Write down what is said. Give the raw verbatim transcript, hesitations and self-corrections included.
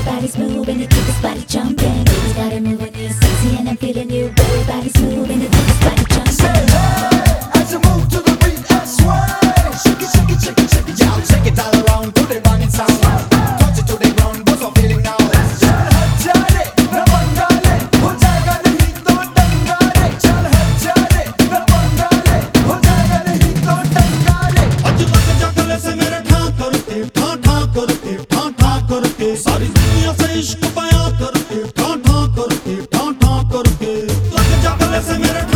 Everybody's moving to keep this body jumping. Baby's got it moving, it's sexy and I'm feeling you. Everybody's moving to keep this body jumping. Say hey, as you move to the beat and sway. Shake it, shake it, shake it, shake it, y'all. Shake it all around to the banging sound. Touch it to the ground, what's I'm feeling now? चल हट जा रे, न पंगा ले, हो जाएगा नहीं तो दंगा रे. चल हट जा रे, न पंगा ले, हो जाएगा नहीं तो दंगा रे. आज लग जा गले से मेरे ठां करके, ठां ठां करके, ठां ठां करके. सारी दुनिया से इश्क बयां करके, ठां ठां करके, ठां ठां करके. लग जा गले से मेरे